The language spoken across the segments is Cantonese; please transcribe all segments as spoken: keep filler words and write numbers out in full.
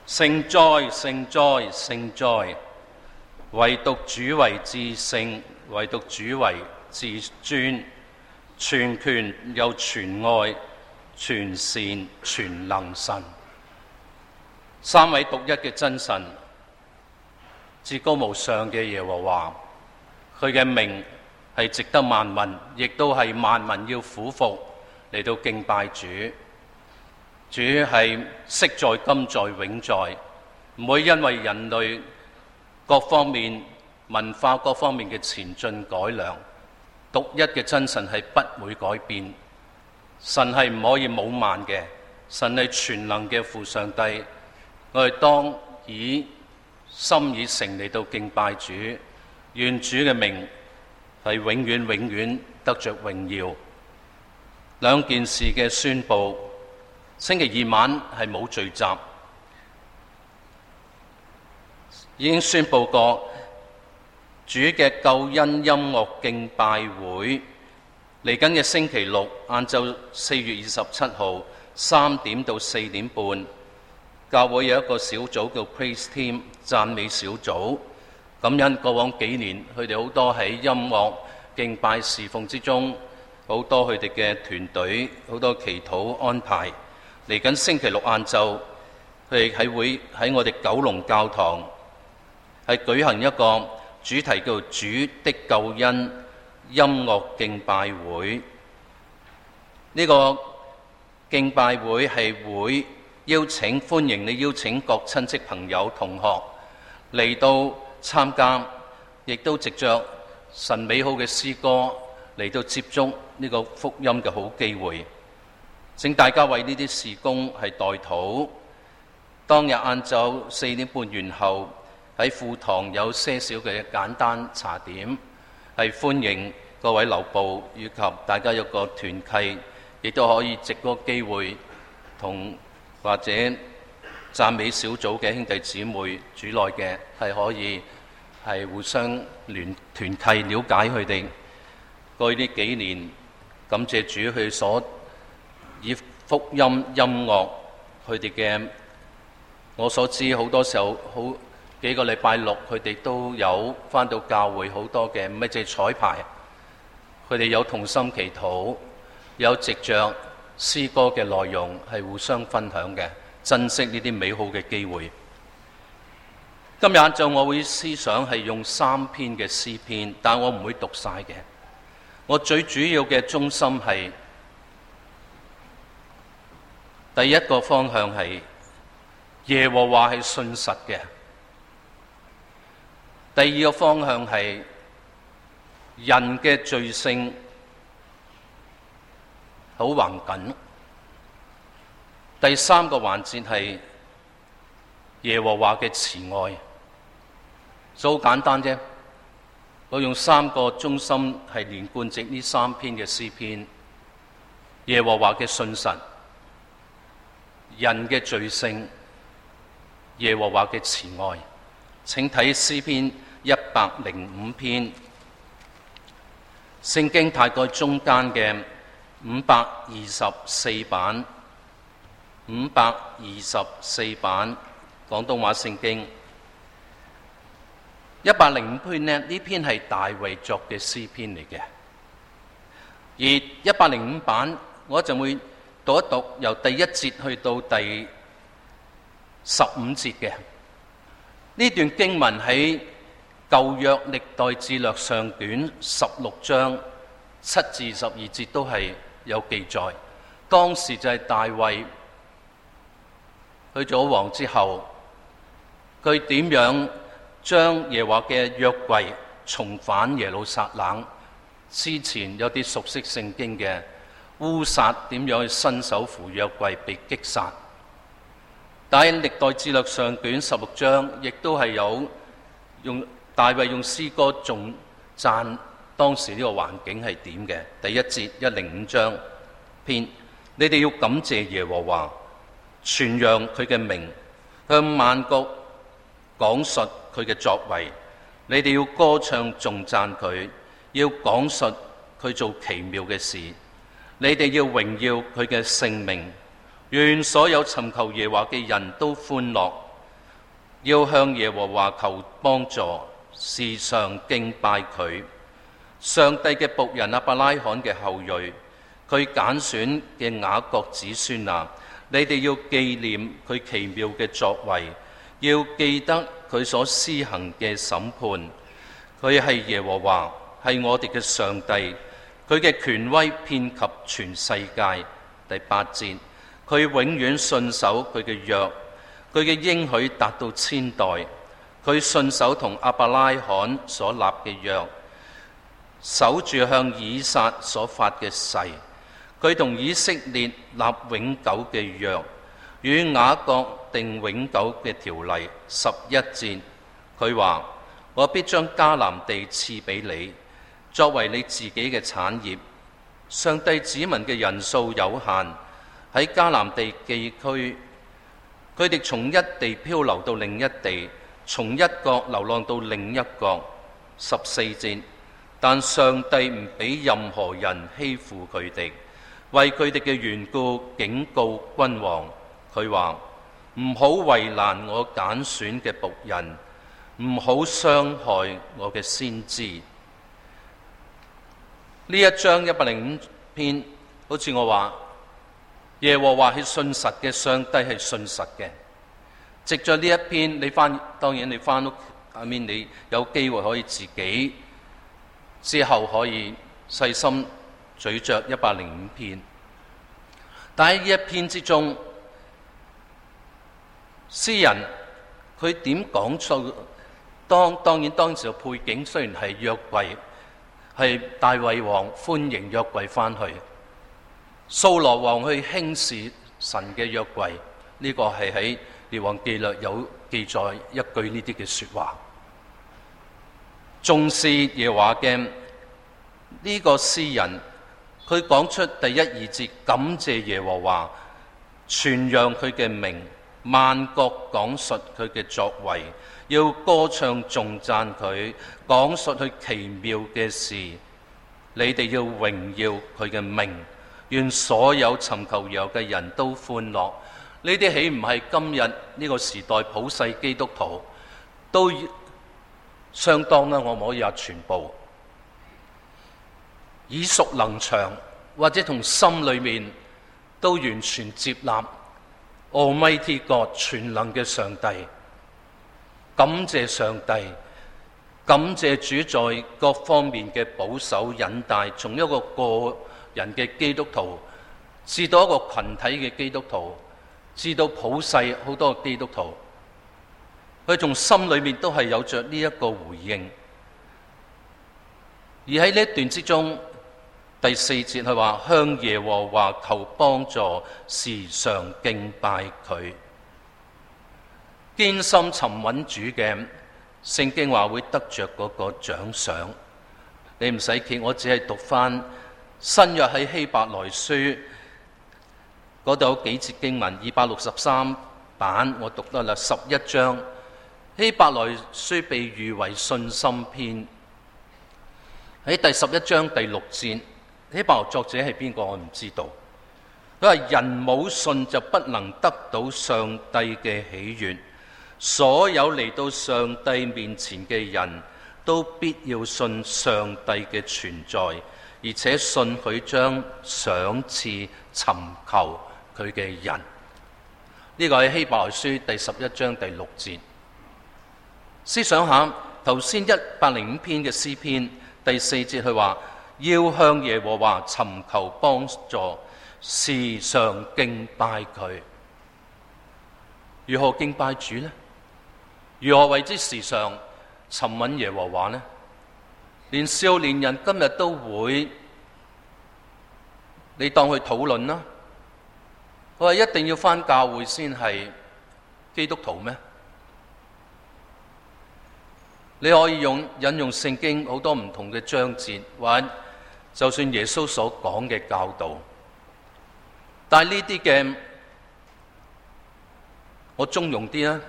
聖哉，聖哉，聖哉！唯獨主為至聖，唯獨主為至尊，全權又全愛，全善全能神，三位獨一嘅真神，至高無上嘅耶和華，佢嘅名係值得萬民，亦都係萬民要俯伏嚟到敬拜主。主係昔在、今在、永在，唔會因為人類各方面文化各方面嘅前進改良，獨一嘅真神係不會改變。神係唔可以冇慢嘅，神係全能嘅父上帝。我哋當以心以誠嚟到敬拜主，願主嘅名係永遠永遠得着榮耀。兩件事嘅宣佈，星期二晚係冇聚集，已經宣佈過主嘅救恩音樂敬拜會，嚟緊嘅星期六晏晝四月二十七號三點到四點半，教會有一個小組叫 Praise Team 讚美小組。感恩過往幾年佢哋好多喺音樂敬拜侍奉之中，好多佢哋嘅團隊，好多祈禱安排。嚟緊星期六晏晝，佢哋係會喺我哋九龍教堂係舉行一個主題叫主的救恩音樂敬拜會。呢個敬拜會係會邀請歡迎你邀請各親戚朋友同學嚟到參加，亦都藉着神美好嘅詩歌嚟到接觸呢個福音嘅好機會。請大家為呢啲事工係代禱。當日晏晝四點半完後，喺副堂有些少嘅簡單茶點，係歡迎各位留步，以及大家有個團契，亦都可以藉嗰個機會同或者讚美小組嘅兄弟姊妹主內嘅係可以係互相聯團契，了解佢哋過去呢幾年，感謝主佢所以福音音樂佢哋嘅，我所知好多時候好幾個禮拜六佢哋都有返到教會，好多嘅咩即係彩排，佢哋有同心祈禱，有藉着詩歌嘅內容係互相分享嘅，珍惜呢啲美好嘅機會。今日晏晝我會思想係用三篇嘅詩篇，但我唔會讀晒嘅。我最主要嘅中心係第一個方向係耶和華係信實嘅，第二個方向係人嘅罪性好橫緊，第三個環節係耶和華嘅慈愛。就好簡單啫，我用三個中心係連貫直呢三篇嘅詩篇：耶和華嘅信實、人嘅罪性、耶和華嘅慈愛。請睇詩篇一百零五篇，聖經大概中間嘅五百二十四版，五百二十四版廣東話聖經。一百零五篇呢，呢篇係大衛作嘅詩篇嚟嘅，而一百零五版我就會讀一讀由第一節去到第十五節嘅呢段經文，喺舊約歷代志略上卷十六章七至十二節都係有記載。當時就係大衛去咗王之後，佢點樣將耶和華嘅約櫃重返耶路撒冷。之前有啲熟悉聖經嘅烏撒點樣去伸手扶約櫃被擊殺。但係歷代志略上卷十六章亦都係有用大衛用詩歌頌讚當時呢個環境係點嘅。第一節一零五章篇，你哋要感謝耶和華，傳揚佢嘅名，向萬國講述佢嘅作為。你哋要歌唱頌讚佢，要講述佢做奇妙嘅事。你哋要榮耀佢嘅聖名。願所有尋求耶和華嘅人都歡樂， 要向耶和華求幫助，時常敬拜佢。上帝嘅僕人亞伯拉罕嘅後裔，佢揀選嘅雅各子孫啊，你哋要紀念佢奇妙嘅作為，要記得佢所施行嘅審判。佢係耶和華，係我哋嘅上帝，佢嘅權威遍及全世界。第八節，佢永遠信守佢嘅約，佢嘅應許達到千代。佢信守同亞伯拉罕所立嘅約，守住向以撒所發嘅誓。佢同以色列立永久嘅約，與雅各定永久嘅條例。十一節，佢話：我必將迦南地賜俾你，作為你自己嘅產業。上帝子民嘅人數有限，喺迦南地寄居，佢哋從一地漂流到另一地，從一國流浪到另一國。十四節，但上帝唔俾任何人欺負佢哋，為佢哋嘅緣故警告君王。佢話：唔好為難我揀選嘅僕人，唔好傷害我嘅先知。呢一章一百零五篇，好似我話，耶和華係信實嘅，上帝係信實嘅。藉着呢一篇，你翻，當然你翻屋，下面你有機會可以自己之後可以細心咀嚼一百零五篇。但喺呢一篇之中，詩人佢點講出當當然當時嘅背景，雖然係約櫃，係大衛王歡迎約櫃翻去，掃羅王去輕視神嘅約櫃，呢、這個係喺列王記略有記載一句呢啲嘅說話。重視耶和華嘅呢個詩人，佢講出第一二節，感謝耶和華，傳揚佢嘅名，萬國講述佢嘅作為，要歌唱頌讚佢，講述佢奇妙嘅事。你哋要榮耀佢嘅名，願所有尋求耶和華嘅人都歡樂。呢啲豈唔係今日呢個時代普世基督徒都相當啦？我唔可以話全部耳熟能詳，或者同心裏面都完全接納 Almighty God 全能嘅上帝，感謝上帝，感謝主在各方面嘅保守引帶，從一個個人嘅基督徒至到一個群體嘅基督徒，至到普世好多嘅基督徒，佢從心裏面都係有着呢一個回應。而喺呢一段之中，第四節佢話，向耶和華求幫助，時常敬拜佢。堅心尋穩主嘅，聖經話會得着嗰個獎賞。你唔使揭，我只係讀翻新約喺希伯來書嗰度有幾節經文，二百六十三版我讀得啦，十一章。希伯來書被譽為信心篇，喺第十一章第六節，希伯來作者係邊個我唔知道。佢話，人冇信就不能得到上帝嘅喜悅，所有嚟到上帝面前嘅人都必要信上帝嘅存在，而且信佢將賞賜尋求佢嘅人。呢個係希伯來書第十一章第六節。思想下頭先一百零五篇嘅詩篇第四節，佢話要向耶和華尋求幫助，時常敬拜佢。如何敬拜主呢？如何為之時常尋揾耶和華呢？連少年人今日都會，你當去討論啦。佢話一定要返教會先係基督徒咩？你可以用引用聖經好多唔同嘅章節，或者就算耶穌所講嘅教導，但係呢啲嘅我中庸啲啦。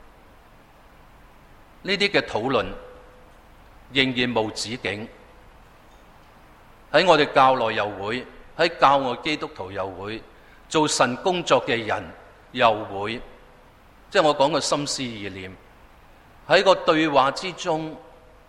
呢啲嘅討論仍然無止境，喺我哋教內又會，喺教外基督徒又會，做神工作嘅人又會，即係我講嘅心思意念喺個對話之中，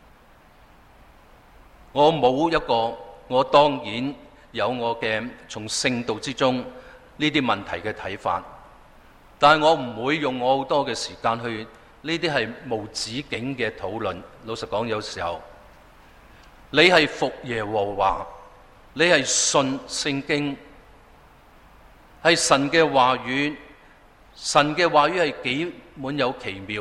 我冇一個，我當然有我嘅從聖道之中呢啲問題嘅睇法，但係我唔會用我好多嘅時間去，呢啲係無止境嘅討論。老實講，有時候你係服耶和華，你係信聖經，係神嘅話語，神嘅話語係幾滿有奇妙，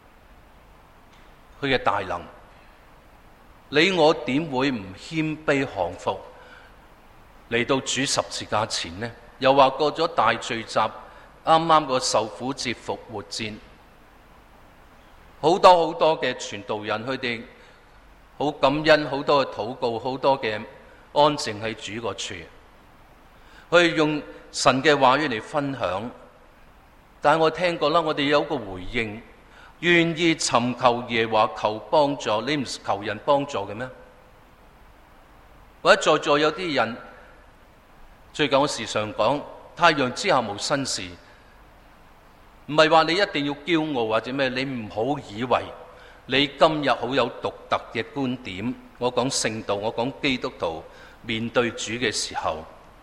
佢嘅大能，你我點會唔謙卑降服嚟到主十字架前呢？又話過咗大聚集，啱啱個受苦節復活節，好多好多嘅傳道人，佢哋好感恩，好多嘅禱告，好多嘅安靜喺主個處，去用神嘅話語嚟分享。但係我聽過啦，我哋有個回應，願意尋求耶和華求幫助，你唔求人幫助嘅咩？或者在座有啲人，最近我時常講，太陽之下無新事，唔係話你一定要驕傲或者咩，你唔好以為你今日好有獨特嘅觀點。我講聖道，我講基督徒面對主嘅時候，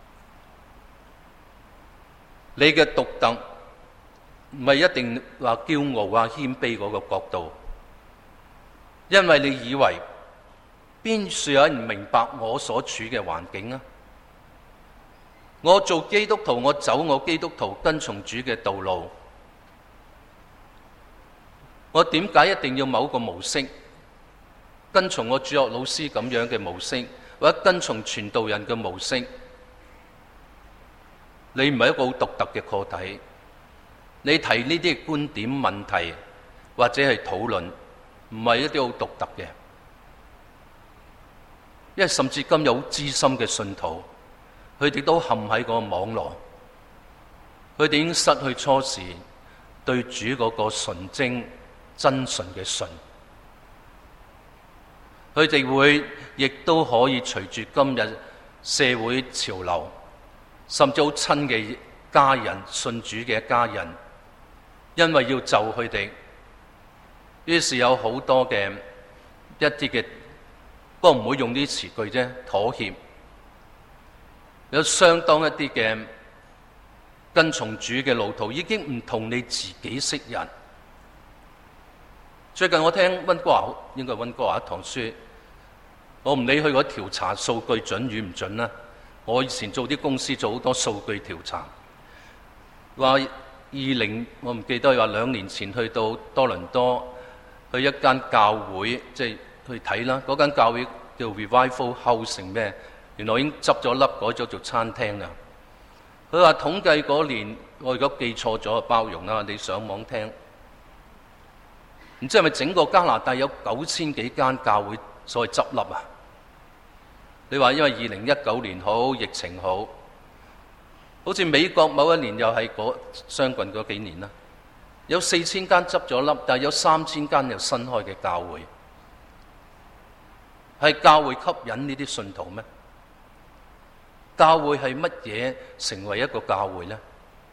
你嘅獨特唔係一定話驕傲啊謙卑嗰個角度，因為你以為邊處有人明白我所處嘅環境啊？我做基督徒，我走我基督徒跟從主嘅道路，我點解一定要某個模式跟從我主學老師咁樣嘅模式，或者跟從傳道人嘅模式？你唔係一個好獨特嘅個體，你提呢啲觀點問題或者係討論，唔係一啲好獨特嘅，因為甚至今日好資深嘅信徒，佢哋都陷喺嗰個網絡，佢哋已經失去初時對主嗰個純正真純嘅信，佢哋會亦都可以隨住今日社會潮流，甚至好親嘅家人信主嘅家人，因為要就佢哋，於是有好多嘅一啲嘅，不過唔會用啲詞句啫，妥協，有相當一啲嘅跟從主嘅路途已經唔同你自己識人。最近我聽溫哥華，應該係溫哥華一堂書，我唔理佢嗰調查數據準與唔準啦。我以前做啲公司做好多數據調查，話二零我唔記得，話兩年前去到多倫多去一間教會，即係去睇啦。嗰間教會叫 Revival House 咩？原來已經執咗笠，改咗做餐廳啦。佢話統計嗰年，我如果記錯咗就包容啦，你上網聽。唔知係咪整個加拿大有九千幾間教會所謂執笠啊？你話因為二零一九年好，疫情好，好似美國某一年又係嗰相近嗰幾年啦，有四千間執咗笠，但係有三千間有新開嘅教會。係教會吸引呢啲信徒咩？教會係乜嘢成為一個教會呢？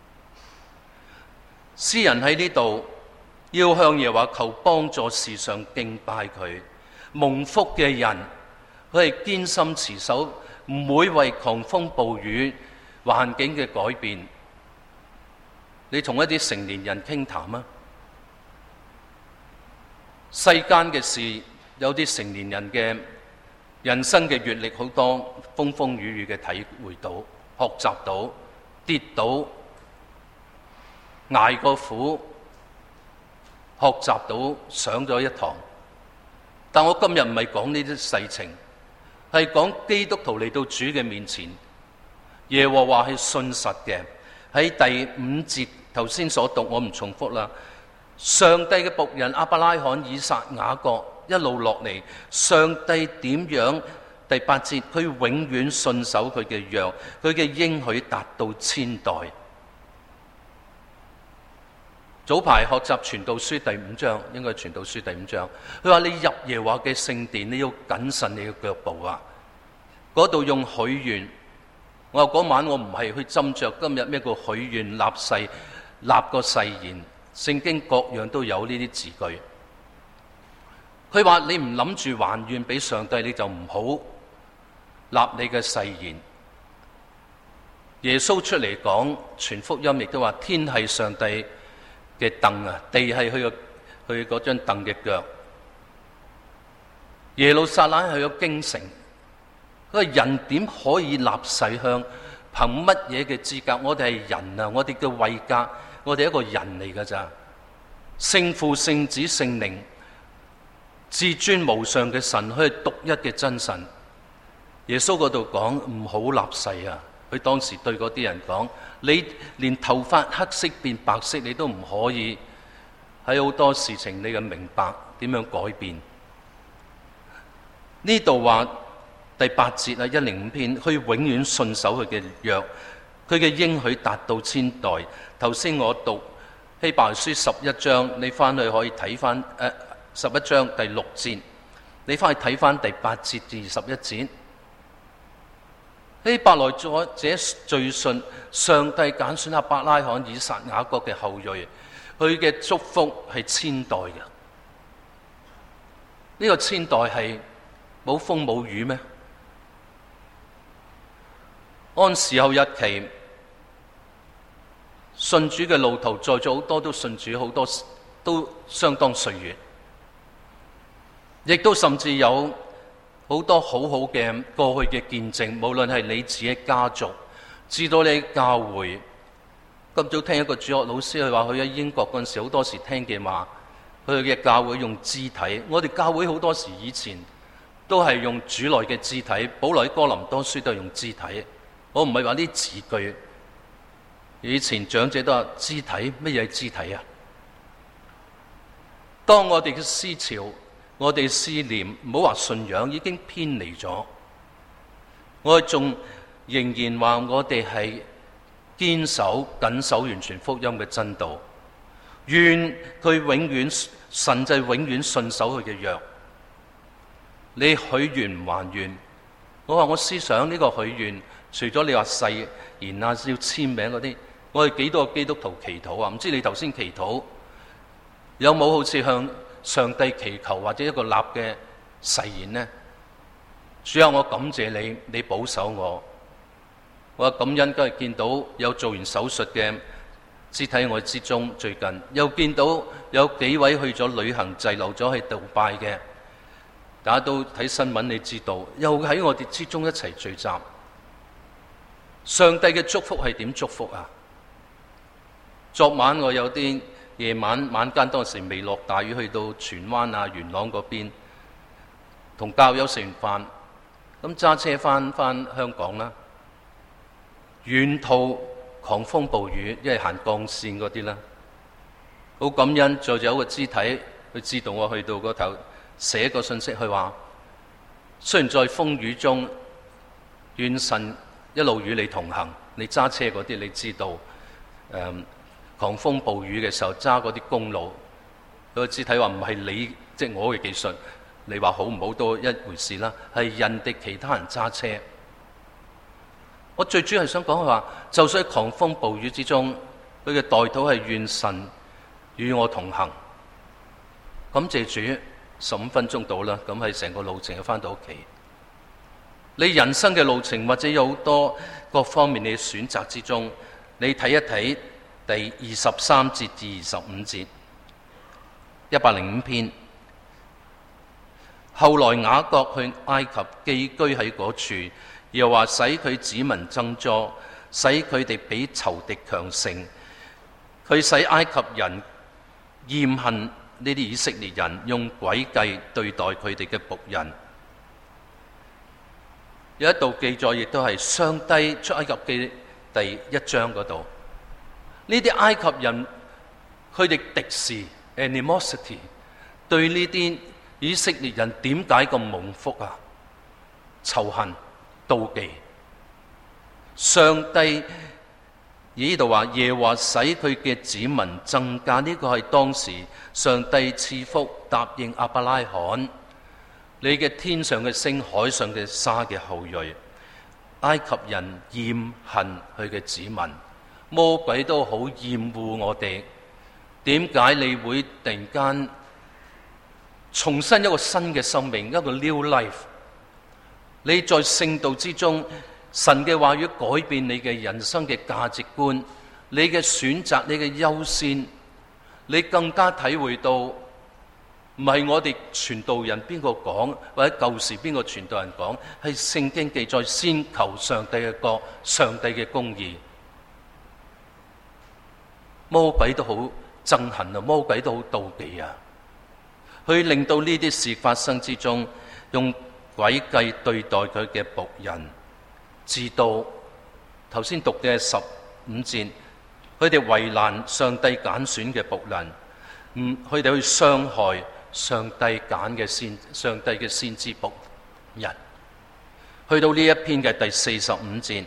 詩人喺呢度要向耶和華求幫助，時常敬拜佢。蒙福嘅人，佢係堅心持守，唔會為狂風暴雨環境嘅改變。你同一啲成年人傾談啊，世間嘅事，有啲成年人嘅人生嘅閱歷好多風風雨雨嘅體會到、學習到、跌倒、捱過苦、學習到、上咗一堂。但我今日唔係講呢啲世情，係講基督徒嚟到主嘅面前，耶和華係信實嘅。喺第五節頭先所讀，我唔重複啦。上帝嘅僕人亞伯拉罕、以撒、雅各一路落嚟，上帝點樣？第八節，佢永遠信守佢嘅約，佢嘅應許達到千代。早排學習傳道書第五章，應該係傳道書第五章。佢話你入耶和華嘅聖殿，你要謹慎你嘅腳步啊！嗰度用許願，我話嗰晚我唔係去斟酌今日咩叫許願立誓，立個誓言，聖經各樣都有呢啲字句。 佢話你唔諗住還願俾上帝，你就唔好立你嘅誓言。耶穌出嚟講傳福音，亦都話天係上帝嘅凳啊，地係佢個佢嗰張凳嘅腳。耶路撒冷係個京城，嗰個人點可以立誓向？憑乜嘢嘅資格？我哋係人啊，我哋嘅位格，我哋係一個人嚟㗎咋。聖父、聖子、聖靈，至尊無上嘅神，佢係獨一嘅真神。耶穌嗰度講唔好立誓啊！佢當時對嗰啲人講：你連頭髮黑色變白色，你都唔可以。喺好多事情，你嘅明白點樣改變？呢度話第八節啊，一零五篇，佢永遠信守佢嘅約，佢嘅應許達到千代。頭先我讀希伯來書十一章，你翻去可以睇翻誒十一章第六節，你翻去睇翻第八節至十一節。希伯來作者敘述上帝揀選亞伯拉罕、以撒、雅各嘅後裔，佢嘅祝福係千代嘅。呢、這個千代係冇風冇雨咩？按時候日期，信主嘅路途在座好多都信主，好多都相當歲月，亦都甚至有好多好好嘅過去嘅見證，無論係你自己家族，至到你教會。今早聽一個主學老師佢話，佢喺英國嗰陣時，好多時聽見話，佢嘅教會用肢體。我哋教會好多時以前都係用主內嘅肢體，保羅喺哥林多書都係用肢體。我唔係話啲字句，以前長者都話肢體，乜嘢係肢體啊？當我哋嘅思潮，我哋思念，唔好話信仰已經偏離咗，我哋仲仍然話我哋係堅守緊守完全福音嘅真道，願佢永遠神就永遠信守佢嘅約。你許願唔還願？我話我思想呢個許願，除咗你話誓言啊要簽名嗰啲，我哋幾多個基督徒祈禱啊？唔知你頭先祈禱有冇好似向上帝祈求或者一個立嘅誓言呢？主啊，我感謝你，你保守我。我感恩今日見到有做完手術嘅肢體愛之中，最近又見到有幾位去咗旅行滯留咗喺杜拜嘅，大家都睇新聞你知道，又喺我哋之中一齊聚集。上帝嘅祝福係點祝福啊？昨晚我有啲夜晚晚間當時未落大雨，去到荃灣啊元朗嗰邊，同教友食完飯，咁揸車翻翻香港啦。沿途狂風暴雨，因為行鋼線嗰啲啦，好感恩。再有一個肢體，佢知道我去到嗰頭，寫個信息，佢話：雖然在風雨中，願神一路與你同行。你揸車嗰啲，你知道，誒、嗯，狂風暴雨嘅時候揸嗰啲公路，嗰個肢體話唔係你，即係我嘅技術，你話好唔好都一回事啦，係人哋其他人揸車。我最主要係想講佢話，就算喺狂風暴雨之中，佢嘅代禱係願神與我同行。感謝主，十五分鐘到啦，咁係成個路程翻到屋企。你人生嘅路程或者有好多各方面你嘅選擇之中，你睇一睇第二十三節至二十五節，一百零五篇。後來雅各去埃及寄居喺嗰處。又話使佢子民增多，使佢哋比仇敵強盛。佢使埃及人厭恨呢啲以色列人，用詭計對待佢哋嘅僕人。有一度記載，亦都係上帝出埃及記第一章嗰度。呢啲埃及人，佢哋敵視 animosity 對呢啲以色列人，點解咁蒙福啊？仇恨。妒忌，上帝呢度話耶和華使佢嘅子民增加，呢、這個係當時上帝賜福答應亞伯拉罕，你嘅天上嘅星、海上嘅沙嘅後裔。埃及人厭恨佢嘅子民，魔鬼都好厭惡我哋。點解你會突然間重新一個新嘅生命，一個 new life。你在聖道之中，神嘅話語改變你嘅人生嘅價值觀，你嘅選擇，你嘅優先，你更加體會到唔係我哋傳道人邊個講，或者舊時邊個傳道人講，係聖經記載先求上帝嘅國，上帝嘅公義。魔鬼都好憎恨啊，魔鬼都好妒忌啊，去令到呢啲事發生之中，用詭計對待佢嘅僕人，直到頭先讀嘅十五節，佢哋為難上帝揀選嘅僕人，唔，佢哋去傷害上帝揀嘅先，上帝嘅先知僕人。去到呢一篇嘅第四十五節，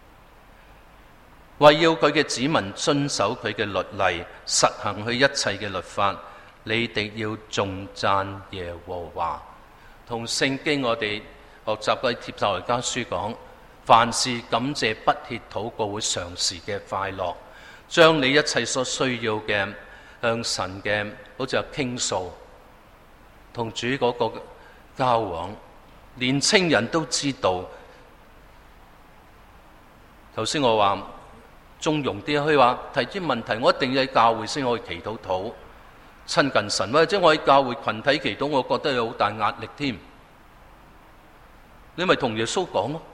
為要佢嘅子民遵守佢嘅律例，實行佢一切嘅律法，你哋要頌讚耶和華。同聖經我哋學習嘅帖撒羅尼迦書講，凡事感謝不歇禱告，會常時嘅快樂，將你一切所需要嘅向神嘅，好似係傾訴，同主嗰個交往。年青人都知道，頭先我話縱容啲，佢話提啲問題，我一定要喺教會先可以祈禱禱親近神，或者我喺教會群體祈禱，我覺得有好大壓力添。你咪同耶穌講咯，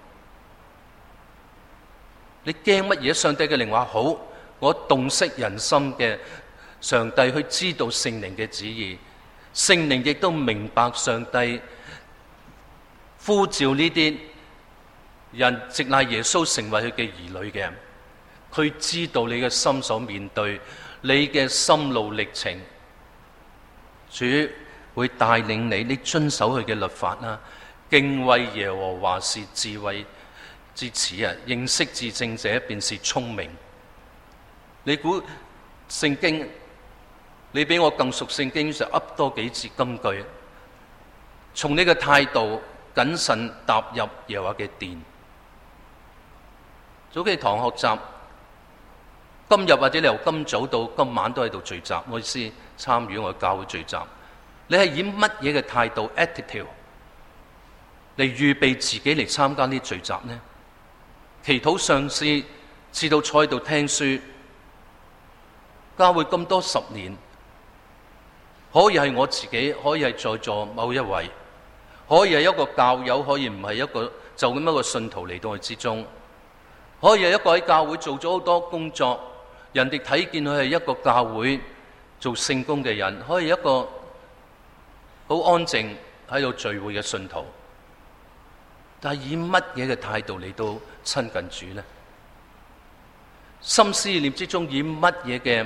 你驚乜嘢？上帝嘅靈話好，我洞悉人心嘅上帝去知道聖靈嘅旨意，聖靈亦都明白上帝呼召呢啲人，直賴耶穌成為佢嘅兒女嘅，佢知道你嘅心所面對，你嘅心路歷程，主會帶領你，你遵守佢嘅律法啦。敬畏耶和華是智慧之始啊！認識至聖者便是聰明。你估聖經？你比我更熟聖經，就噏多幾節金句。從你嘅態度謹慎踏入耶和華嘅殿。早幾堂學習，今日或者你由今早到今晚都喺度聚集，我意思參與我嘅教會聚集。你係以乜嘢嘅態度 attitude 嚟預備自己嚟參加呢啲聚集呢？祈禱上司至到坐喺度聽書，教會咁多十年，可以係我自己，可以係在座某一位，可以係一個教友，可以唔係一個就咁一個信徒嚟到我之中，可以係一個喺教會做咗好多工作，人哋睇見佢係一個教會做聖工嘅人，可以一個好安靜喺度聚會嘅信徒。但係以乜嘢嘅態度嚟到親近主呢？心思意念之中以乜嘢嘅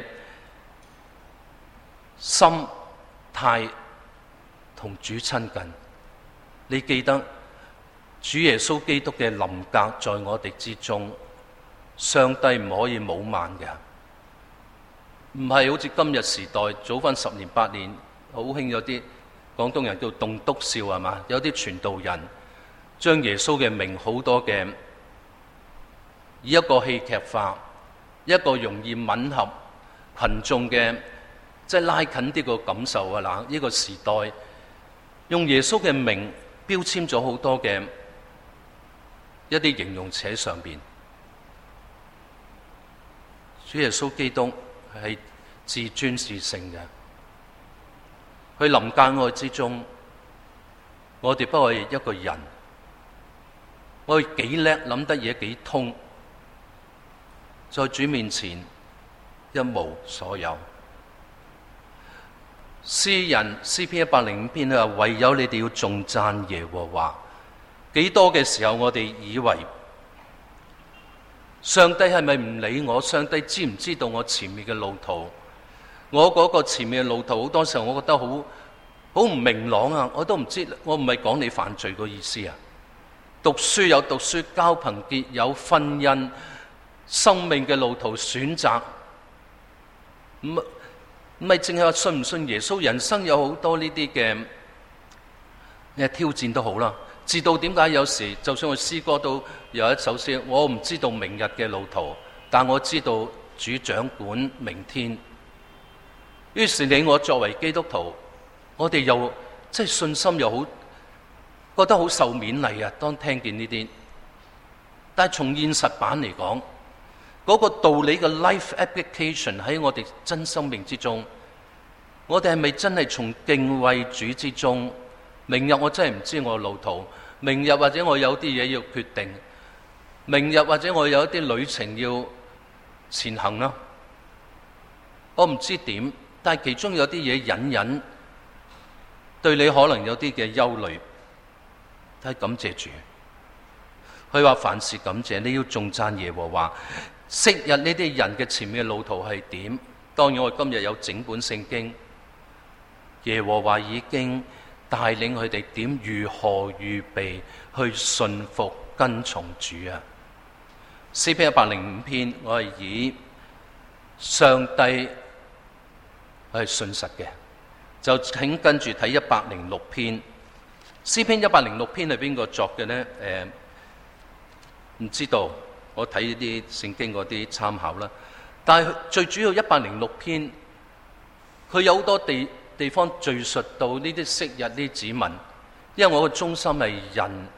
心態同主親近？你記得主耶穌基督嘅臨格在我哋之中，上帝唔可以冇慢嘅，唔係好似今日時代早翻十年八年，好興有啲廣東人叫棟篤笑係嘛？有啲傳道人將耶穌嘅名好多嘅，以一個戲劇化，一個容易吻合群眾嘅，即係拉近啲個感受啊！嗱，呢個時代用耶穌嘅名標籤咗好多嘅一啲形容詞喺上邊。主耶穌基督係至尊至聖嘅，佢臨間愛之中，我哋不過係一個人。我哋幾叻，諗得嘢幾通，在主面前一無所有。詩人詩篇一百零五篇佢話：唯有你哋要頌讚耶和華。幾多嘅時候，我哋以為上帝係咪唔理我？上帝知唔知道我前面嘅路途？我嗰個前面嘅路途，好多時候我覺得好好唔明朗啊！我都唔知，我唔係講你犯罪個意思啊！讀書有讀書，交朋結友，婚姻，生命嘅路途選擇，唔唔係淨係話信唔信耶穌，人生有好多呢啲嘅嘅挑戰都好啦。知道點解有時就算我詩歌都有一首詩，我唔知道明日嘅路途，但我知道主掌管明天。於是你我作為基督徒，我哋又即係信心又好，覺得好受勉勵啊！當聽見呢啲，但係從現實版嚟講，嗰個道理嘅 life application 喺我哋真生命之中，我哋係咪真係從敬畏主之中？明日我真係唔知我嘅路途，明日或者我有啲嘢要決定，明日或者我有一啲旅程要前行啦。我唔知點，但係其中有啲嘢隱隱對你可能有啲嘅憂慮，但係感謝主。佢話凡事感謝，你要頌讚耶和華。昔日呢啲人嘅前面嘅路途係點？當然我今日有整本聖經，耶和華已經帶領佢哋點如何預備去信服跟從主啊！詩篇一百零五篇，我係以上帝係信實嘅，就請跟住睇一百零六篇。詩篇一百零六篇係邊個作嘅呢？誒、呃，唔知道，我睇呢啲聖經嗰啲參考啦。但係最主要一百零六篇，佢有好多地地方敘述到呢啲昔日呢啲子民，因為我個中心係人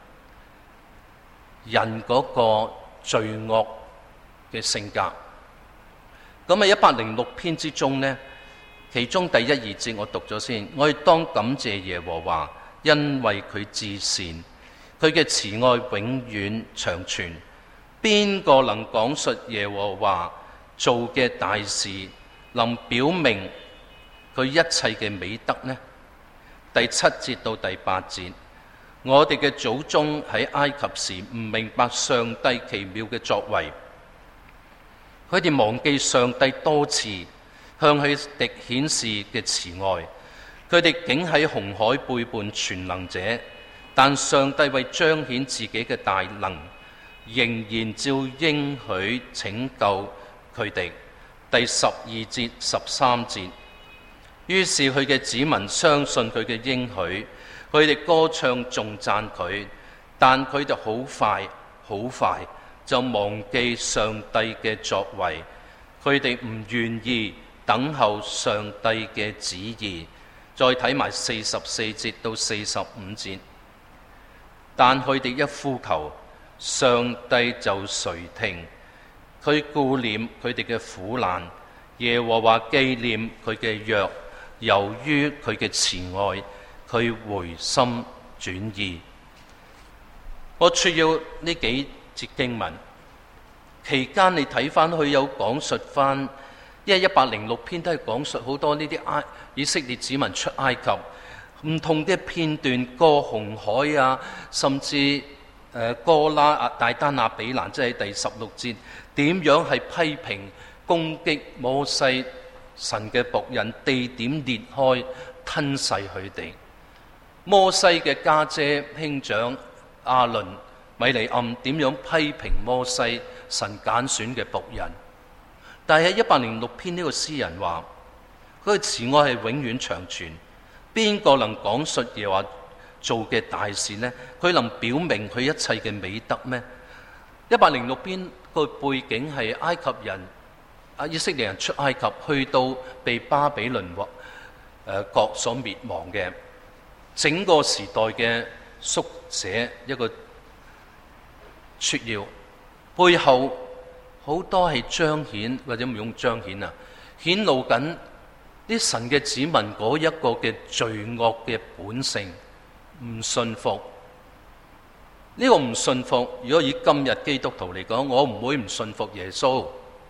人嗰個罪惡嘅性格。咁喺一百零六篇之中呢，其中第一二節我讀咗先，我哋當感謝耶和華，因為佢至善，佢嘅慈愛永遠長存。邊個能講述耶和華做嘅大事，能表明佢一切嘅美德呢？第七節到第八節，我哋嘅祖宗喺埃及時唔明白上帝奇妙嘅作為，佢哋忘記上帝多次向佢哋顯示嘅慈愛，佢哋竟喺紅海背叛全能者，但上帝為彰顯自己嘅大能，仍然照應許拯救佢哋。第十二節、十三節，於是佢嘅子民相信佢嘅應許，佢哋歌唱頌讚佢，但佢哋好快好快就忘記上帝嘅作為，佢哋唔願意等候上帝嘅旨意。再睇埋四十四節到四十五節，但佢哋一呼求，上帝就垂聽，佢顧念佢哋嘅苦難，耶和華紀念佢嘅約，由於佢嘅慈愛，佢回心轉意。我撮要呢幾節經文期間，你睇翻佢有講述翻，因為一百零六篇都係講述好多呢啲埃以色列子民出埃及唔同嘅片段，過紅海啊，甚至誒哥拉亞大丹亞比蘭，即係第十六節，點樣係批評攻擊摩西神嘅僕人，地點裂開吞噬佢哋。摩西嘅家姐兄長亞倫米利暗點樣批評摩西神揀選嘅僕人。但係喺一百零六篇呢個詩人話，佢嘅慈愛係永遠長存。邊個能講述耶和華做嘅大事呢？佢能表明佢一切嘅美德咩？一百零六篇個背景係埃及人啊，以色列人出埃及，去到被巴比倫誒、呃、國所滅亡嘅整個時代嘅縮寫一個撮要，背後好多係彰顯或者唔用彰顯啊，顯露緊啲神嘅子民嗰一個嘅罪惡嘅本性，唔信服。呢、這個唔信服，如果以今日基督徒嚟講，我唔會唔信服耶穌，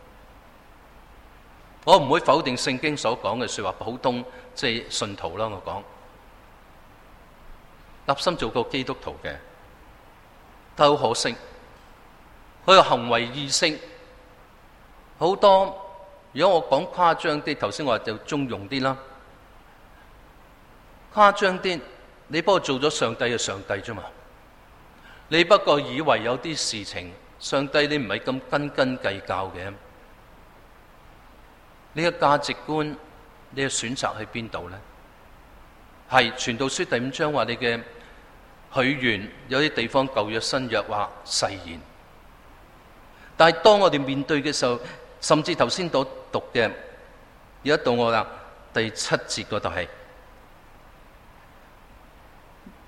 我唔會否定聖經所講嘅說話。普通即係、就是、信徒啦，我講立心做個基督徒嘅，但好可惜，佢嘅行為意識好多。如果我講誇張啲，頭先我話就中庸啲啦。誇張啲，你不過做咗上帝嘅上帝啫嘛。你不過以為有啲事情，上帝你唔係咁斤斤計較嘅。你嘅價值觀，你嘅選擇喺邊度呢？係傳道書第五章話你嘅許願，有啲地方舊約新約話誓言。但係當我哋面對嘅時候，甚至頭先讀讀嘅，而家到我啦，第七節嗰度係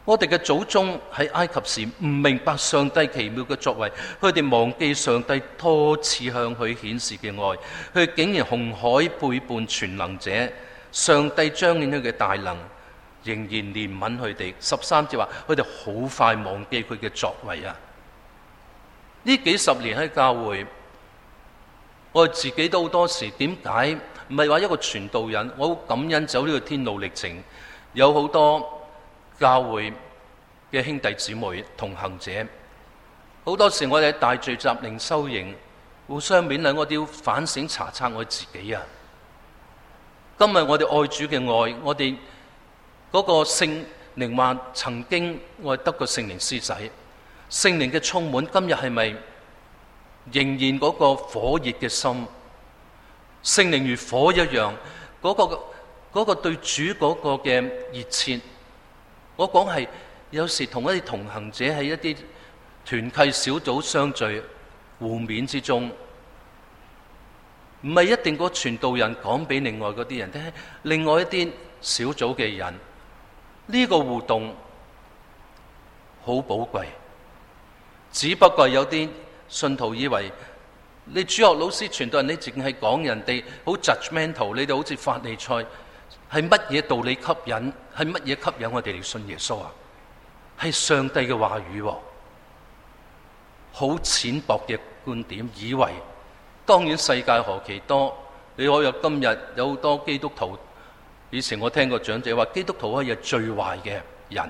我哋嘅祖宗喺埃及時唔明白上帝奇妙嘅作為，佢哋忘記上帝多次向佢顯示嘅愛，佢竟然紅海背叛全能者，上帝彰顯佢嘅大能，仍然憐憫佢哋。十三節話佢哋好快忘記佢嘅作為啊！呢幾十年喺教會，我自己都好多時，點解唔係話一個傳道人？我好感恩走呢個天路歷程，有好多教會嘅兄弟姊妹同行者，好多時我哋喺大聚集靈修營互相勉勵，我哋要反省查察我自己啊！今日我哋愛主嘅愛，我哋嗰個聖靈話曾經我哋得過聖靈施洗，聖靈嘅充滿，今日係咪仍然嗰個火熱嘅心？聖靈如火一樣，嗰、嗰個、嗰個對主嗰個嘅熱切。我講係有時同一啲同行者喺一啲團契小組相聚互勉之中，唔係一定個傳道人講俾另外嗰啲人聽，另外一啲小組嘅人，呢個互動好寶貴。只不過有啲信徒以為你主學老師傳道人，你淨係講人哋好 judgmental， 你哋好似法利賽，係乜嘢道理吸引？係乜嘢吸引我哋嚟信耶穌啊？係上帝嘅話語，好淺薄嘅觀點，以為當然世界何其多，你可以有今日有好多基督徒。以前我聽過長者話，基督徒可以係最壞嘅人。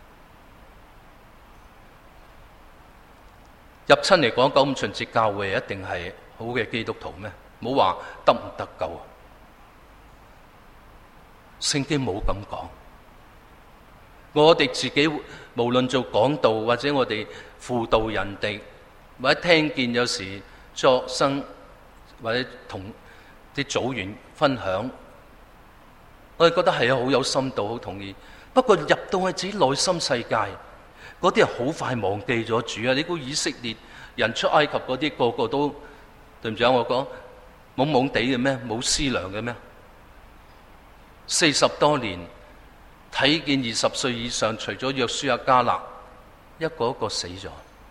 入親嚟講九五旬節教會一定係好嘅基督徒咩？冇話得唔得救啊？聖經冇咁講。我哋自己無論做講道或者我哋輔導人哋，或者聽見有時作生或者同啲組員分享，我哋覺得係好有深度，好同意。不過入到去自己內心世界，嗰啲人好快忘記咗主啊！你估以色列人出埃及嗰啲個個都對唔住啊？我講懵懵地嘅咩？冇思量嘅咩？四十多年睇見二十歲以上，除咗約書亞迦勒，一個一個死咗，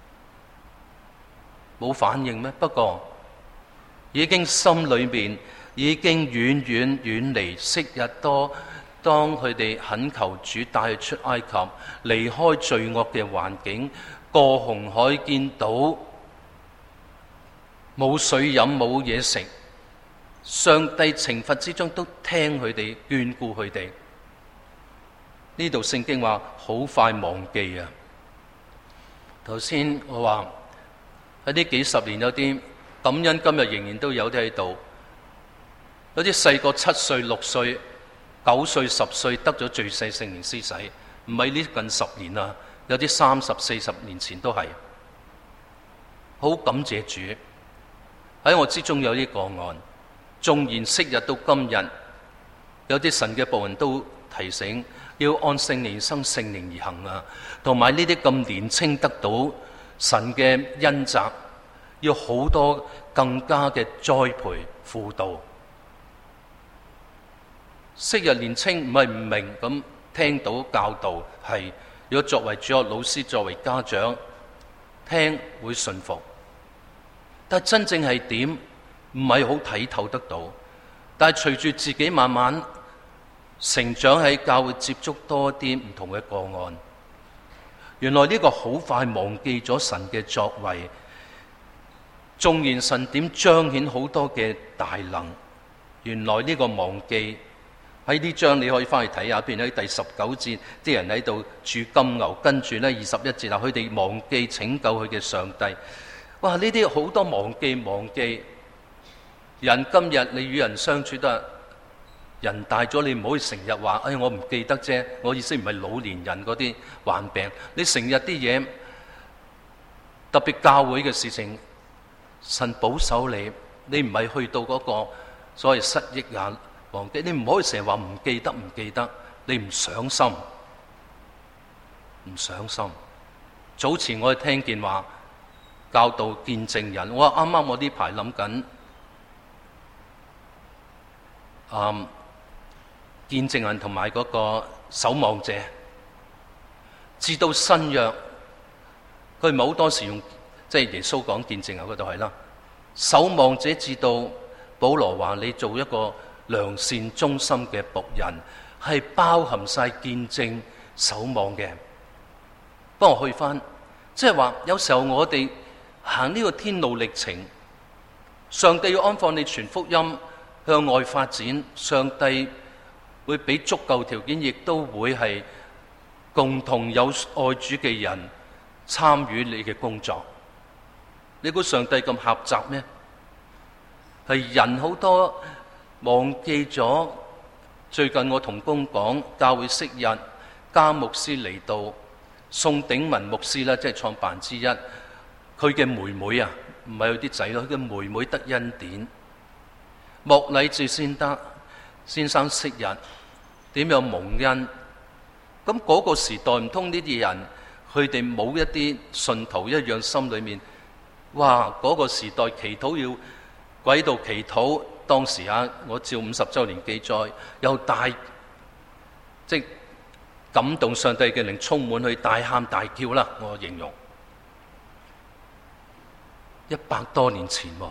冇反應咩？不過已經心裏面已經遠遠遠離昔日多。當佢哋懇求主帶佢出埃及，離開罪惡嘅環境，過紅海見到冇水飲冇嘢食，上帝懲罰之中都聽佢哋，眷顧佢哋。呢度聖經話好快忘記啊！頭先我話喺呢幾十年有啲感恩，今日仍然都有啲喺度，有啲細個七歲六歲。九歲十歲得咗最細聖靈施洗，唔係呢近十年啦，有啲三十四十年前都係。好感謝主，喺我之中有啲個案，縱然昔日到今日，有啲神嘅僕人都提醒要按聖靈生聖靈而行啊，同埋呢啲咁年青得到神嘅恩澤，要好多更加嘅栽培輔導。昔日年青唔係唔明，咁聽到教導係，如果作為主學老師，作為家長聽會順服，但真正係點唔係好睇透得到。但係隨住自己慢慢成長喺教會，接觸多啲唔同嘅個案，原來呢個好快忘記咗神嘅作為，縱然神點彰顯好多嘅大能，原來呢個忘記。喺呢章你可以翻去睇下，譬如喺第十九節，啲人喺度煮金牛，跟住咧二十一節啊，佢哋忘記拯救佢嘅上帝。哇！呢啲好多忘記忘記。人今日你與人相處都係人大咗，你唔可以成日話，哎，我唔記得啫。我意思唔係老年人嗰啲患病，你成日啲嘢，特別教會嘅事情，神保守你，你唔係去到嗰個所謂失憶啊。忘記，你唔可以成日話唔記得唔記得，你唔上心，唔上心。早前我哋聽見話教導見證人，我話啱啱我呢排諗緊，嗯，見證人同埋嗰個守望者， 至到新約，佢唔係好多時用，即係耶穌講見證啊嗰度係啦。守望者至到保羅話你做一個良善忠心嘅僕人，係包含晒見證守望嘅。幫我去翻，即係話有時候我哋行呢個天路歷程，上帝要安放你傳福音向外發展，上帝會俾足夠條件，亦都會係共同有愛主嘅人參與你嘅工作。你估上帝咁狹窄咩？係人好多忘記咗。最近我同工講，教會昔日加牧師嚟到，宋鼎文牧師啦，即係創辦人之一，佢嘅妹妹啊，唔係佢啲仔咯，佢嘅妹妹得恩典。莫禮志先得先生昔日點樣蒙恩？咁嗰個時代唔通呢啲人，佢哋冇一啲信徒一樣心裏面，哇！嗰個時代祈禱要鬼道祈禱，當時啊，我照五十週年記載，又大即感動上帝嘅靈充滿去大喊大叫啦！我形容一百多年前喎，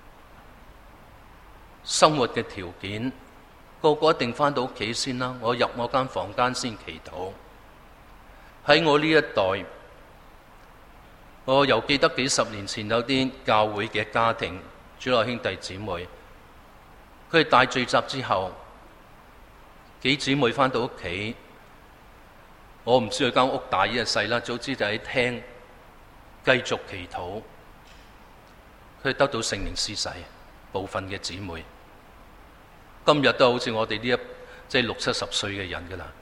生活嘅條件個個一定返到屋企先啦。我入我間房間先祈禱。喺我呢一代，我又記得幾十年前有啲教會嘅家庭，主內兄弟姊妹，佢哋大聚集之後，幾姊妹返到屋企，我唔知佢間屋大抑係細啦，早知就喺廳繼續祈禱。佢得到聖靈施洗，部分嘅姊妹今日都好似我哋呢一即係六七十歲嘅人噶啦。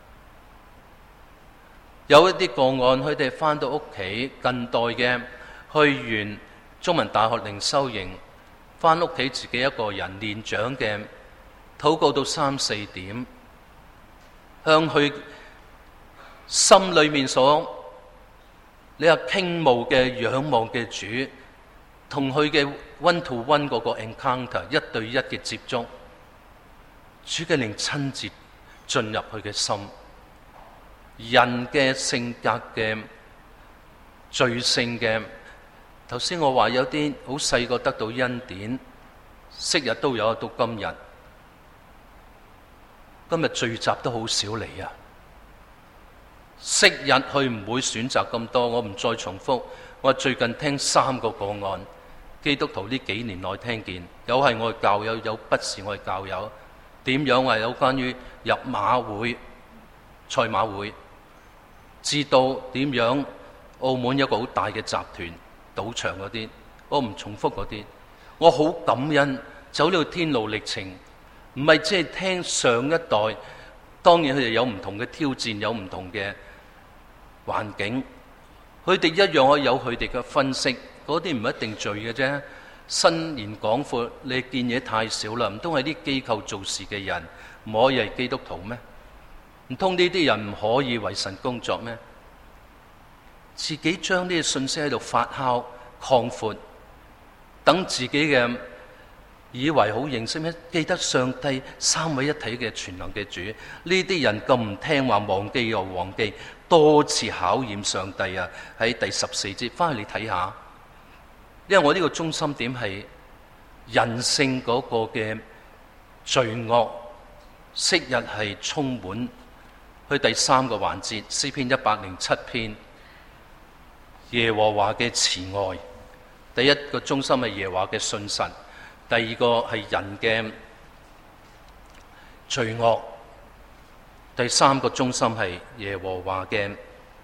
有一啲個案，佢哋返到屋企，近代嘅去完中文大學靈修營，返屋企自己一個人，年長嘅禱告到三四點，向佢心裏面所你話傾慕嘅仰望嘅主，同佢嘅 one to one 嗰個 encounter 一對一嘅接觸，主嘅靈親自進入佢嘅心。人嘅性格嘅罪性嘅，頭先我話有啲好細個得到恩典，昔日都有到今日，今日聚集都好少嚟啊！昔日佢唔會選擇咁多，我唔再重複。我最近聽三個個案，基督徒呢幾年內聽見，有係我嘅教友，有不是我嘅教友。點樣話有關於入馬會、賽馬會，知道點樣澳門一個好大嘅集團賭場嗰啲，我唔重複嗰啲。我好感恩走呢個天路歷程，唔係即係聽上一代，當然佢哋有唔同嘅挑戰，有唔同嘅環境，佢哋一樣可以有佢哋嘅分析，嗰啲唔一定罪嘅啫。新言廣闊，你見嘢太少啦，唔通係啲機構做事嘅人唔可以係基督徒咩？唔通呢啲人唔可以為神工作咩？自己將呢啲信息喺度發酵擴闊，等自己嘅以為好認識咩？記得上帝三位一體嘅全能嘅主，呢啲人咁唔聽話，忘記又忘記，多次考驗上帝啊！喺第十四節翻去你睇下，因為我呢個中心點係人性嗰個嘅罪惡，昔日係充滿。去第三個環節，詩篇一百零七篇，耶和華嘅慈愛。第一個中心係耶和華嘅信實，第二個係人嘅罪惡，第三個中心係耶和華嘅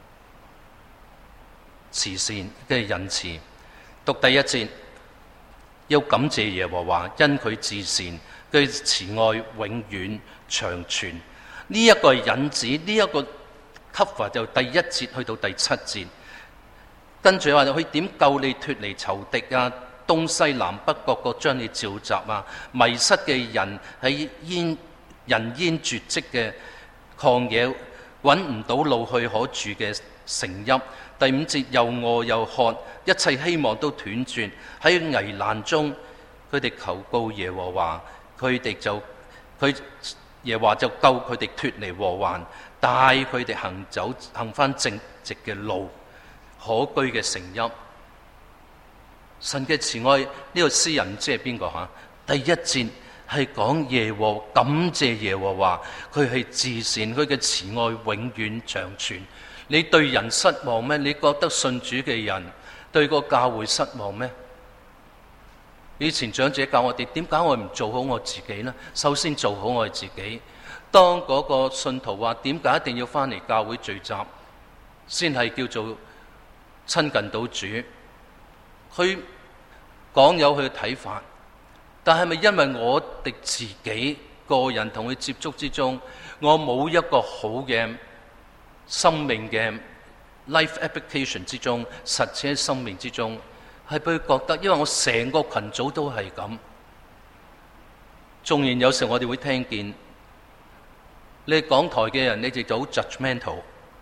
慈善嘅仁慈。讀第一節，要感謝耶和華，因佢至善，佢慈愛永遠長存。呢一個係引子，呢、這、一個 cover 就第一節去到第七節，跟住話佢點救你脫離仇敵啊？東西南北各個將你召集啊！迷失嘅人喺煙人煙絕跡嘅曠野，揾唔到路去可住嘅城邑。第五節，又餓又渴，一切希望都斷絕。喺危難中，佢哋求告耶和華，佢哋就佢耶和華就救佢哋脫離禍患，帶佢哋行走行翻正直嘅路，可居嘅城邑。神嘅慈愛，呢、這個詩人唔知係邊個吓？第一節係講耶和感謝耶和華，佢係至善，佢嘅慈愛永遠長存。你對人失望咩？你覺得信主嘅人對個教會失望咩？以前長者教我哋，點解我唔做好我自己呢？首先做好我自己。當嗰個信徒話點解一定要翻嚟教會聚集，先係叫做親近到主，佢講有佢嘅睇法，但係咪因為我哋自己個人同佢接觸之中，我冇一個好嘅生命嘅 life application 之中，實踐喺生命之中，係俾佢覺得，因為我成個群組都係咁。縱然有時我哋會聽見你講台嘅人，你哋就好 judgmental，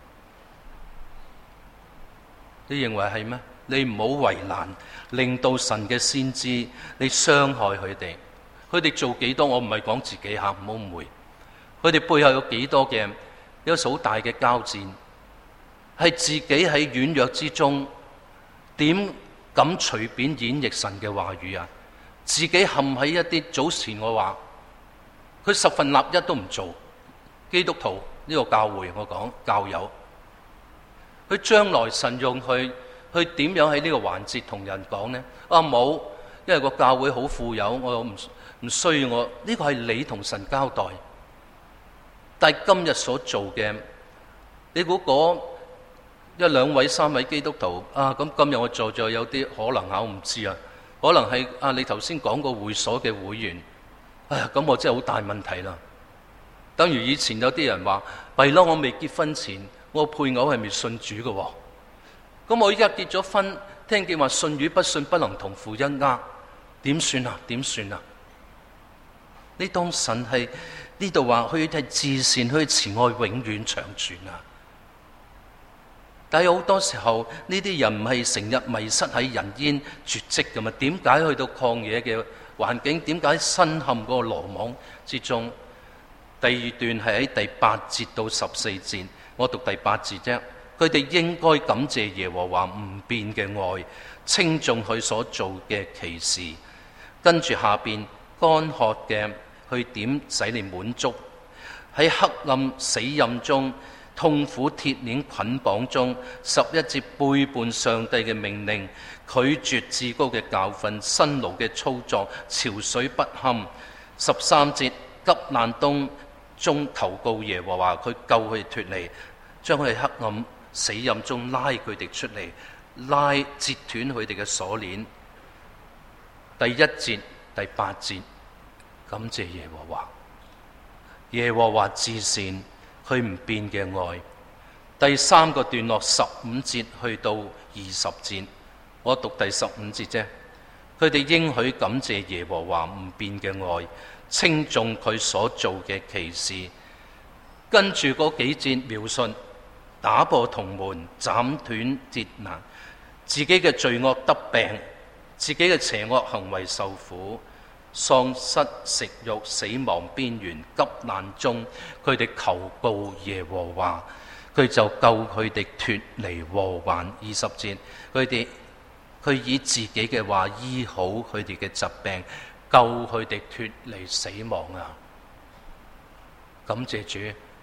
你認為係咩？你唔好為難，令到神嘅先知，你傷害佢哋。佢哋做幾多？我唔係講自己吓，唔好誤會。佢哋背後有幾多嘅，有好大嘅交戰，係自己喺軟弱之中，點敢隨便演繹神嘅話語啊？自己陷喺一啲早前我話，佢十分立一都唔做。基督徒呢個教會，我講教友，佢將來神用佢。佢點樣喺呢個環節同人講呢？啊冇，因為個教會好富有，我又唔唔需要我。呢、這個係你同神交代。但係今日所做嘅，你估嗰一兩位、三位基督徒啊？咁今日我做咗有啲可能啊，我唔知啊。可能係啊，你頭先講個會所嘅會員，哎呀，咁我真係好大問題啦。等於以前有啲人話，弊咯，我未結婚前，我配偶係未信主嘅喎。咁我依家結咗婚，聽見話信與不信不能同負一軛，點算啊？點算啊？你當神係呢度話佢係至善，佢慈愛永遠長存啊！但係好多時候呢啲人唔係成日迷失喺人煙絕跡㗎嘛？點解去到曠野嘅環境？點解身陷嗰個羅網之中？第二段係喺第八節到十四節，我讀第八節啫。佢哋應該感謝耶和華唔變嘅愛，稱頌佢所做嘅奇事。跟住下邊乾渴嘅去點使你滿足，喺黑暗死蔭中、痛苦鐵鏈捆綁中，十一節背叛上帝嘅命令，拒絕至高嘅教訓，辛勞嘅操作，潮水不堪。十三節急難當中求告耶和華，佢救佢哋脫離，將佢哋黑暗死蔭中拉佢哋出嚟，拉截斷佢哋嘅鎖鏈。第一節、第八節，感謝耶和華，耶和華至善，佢唔變嘅愛。第三個段落十五節去到二十節，我讀第十五節啫。佢哋應許感謝耶和華唔變嘅愛，稱頌佢所做嘅奇事。跟住嗰幾節描述。打破銅門，斬斷鐵欄，自己嘅罪惡得病，自己嘅邪惡行為受苦，喪失食慾，死亡邊緣，急難中，佢哋求告耶和華，佢就救佢哋脫離禍患。二十節，佢哋佢以自己嘅話醫好佢哋嘅疾病，救佢哋脫離死亡啊！感謝主，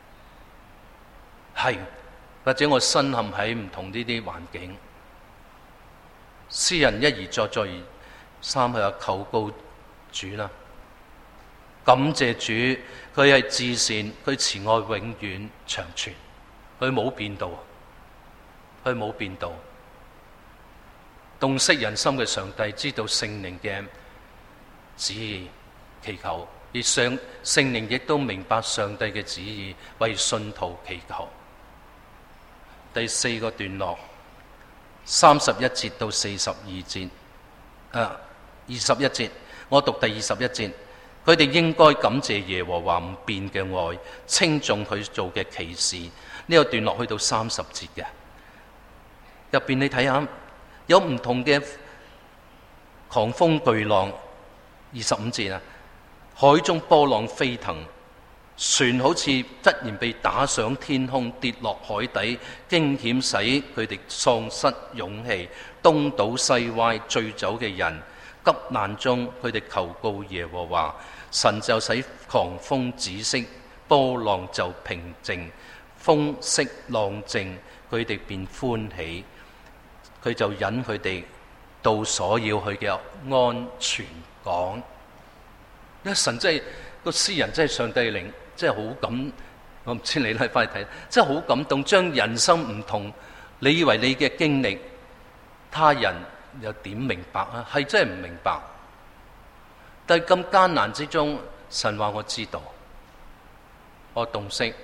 係。或者我身陷喺唔同呢啲環境，詩人一而再再而三去求告主啦，感謝主，佢係至善，佢慈愛永遠長存，佢冇變到，佢冇變到。洞悉人心嘅上帝知道聖靈嘅旨意，祈求，而上聖靈亦都明白上帝嘅旨意，為信徒祈求。第四個段落，三十一節到四十二節，啊，二十一節，我讀第二十一節。佢哋應該感謝耶和華唔變嘅愛，稱頌佢做嘅奇事。呢、這個段落去到三十節嘅入邊，你睇下有唔同嘅狂風巨浪。二十五節啊，海中波浪飛騰， 船好似突然被打上天空，跌落海底，驚險使佢哋喪失勇氣，東倒西歪，醉酒嘅人急難中，佢哋求告耶和華，神就使狂風止息，波浪就平靜，風息浪靜，佢哋便歡喜，佢就引佢哋到所要去嘅安全港。因為神真係個詩人，真係上帝靈，真係好感，我唔知你睇翻去睇，真係好感動，將人生唔同，你以為你嘅經歷，他人又點明白啊？係真係唔明白。但係咁艱難之中，神話我知道，我洞悉，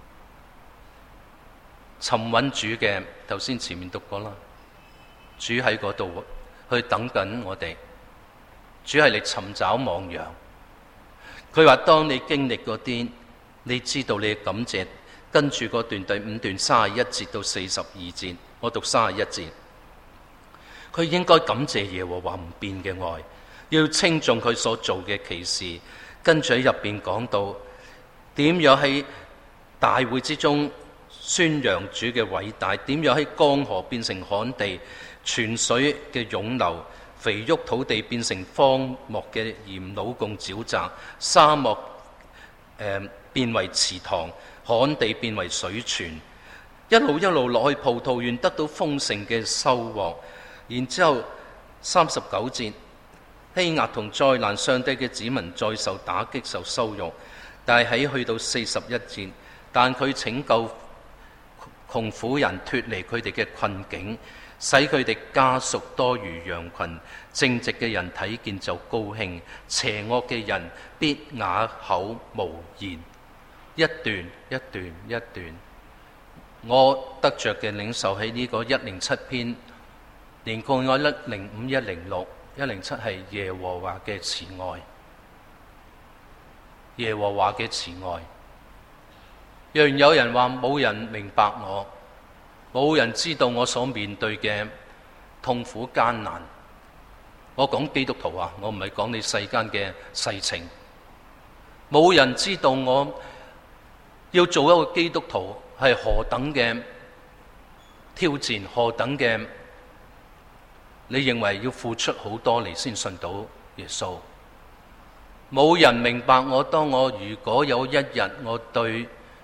尋揾主嘅，頭先前面讀過啦，主喺嗰度去等緊我哋，主係嚟尋找亡羊。佢話當你經歷嗰啲，你知道你嘅感謝，跟住嗰段第五段三十一節到四十二節，我讀三十一節。佢應該感謝耶和華唔變嘅愛，要稱頌佢所做嘅奇事。跟住喺入邊講到點樣喺大會之中宣揚主嘅偉大，點樣喺江河變成旱地，泉水嘅湧流，肥沃土地變成荒漠嘅鹽鹵共沼澤，沙漠、呃、變為池塘，旱地變為水泉，一路一路落去葡萄園得到豐盛嘅收穫。然之後三十九節，欺壓同災難，上帝嘅子民再受打擊受羞辱。但係喺去到四十一節，但佢拯救窮苦人脫離佢哋嘅困境，使佢哋家屬多如羊群。正直嘅人睇見就高興，邪惡嘅人必啞口無言。一段一段一段，我得着嘅領受喺呢個一零七篇，連貫我一零五、一零六、一零七係耶和華嘅慈愛，耶和華嘅慈愛。若然有人話冇人明白我，冇人知道我所面對嘅痛苦艱難，我講基督徒啊，我唔係講你世間嘅世情。冇人知道我要做一個基督徒係何等嘅挑戰，何等嘅你認為要付出好多嚟先信到耶穌。冇人明白我，當我如果有一日我對